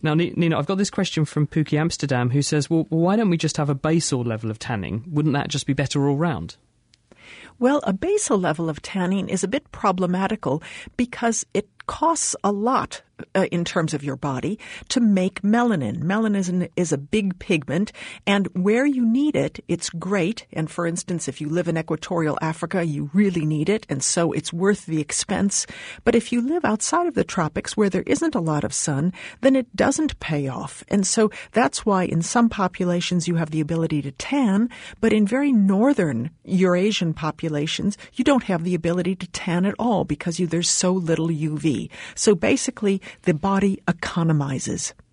Now, Nina, I've got this question from Pookie Amsterdam, who says, well, why don't we just have a basal level of tanning? Wouldn't that just be better all round? Well, a basal level of tanning is a bit problematical because it costs a lot in terms of your body to make melanin. Melanin is a big pigment, and where you need it, it's great. And for instance, if you live in equatorial Africa, you really need it, and so it's worth the expense. But if you live outside of the tropics where there isn't a lot of sun, then it doesn't pay off. And so that's why in some populations you have the ability to tan, but in very northern Eurasian populations, you don't have the ability to tan at all because there's so little UV. So basically, the body economizes.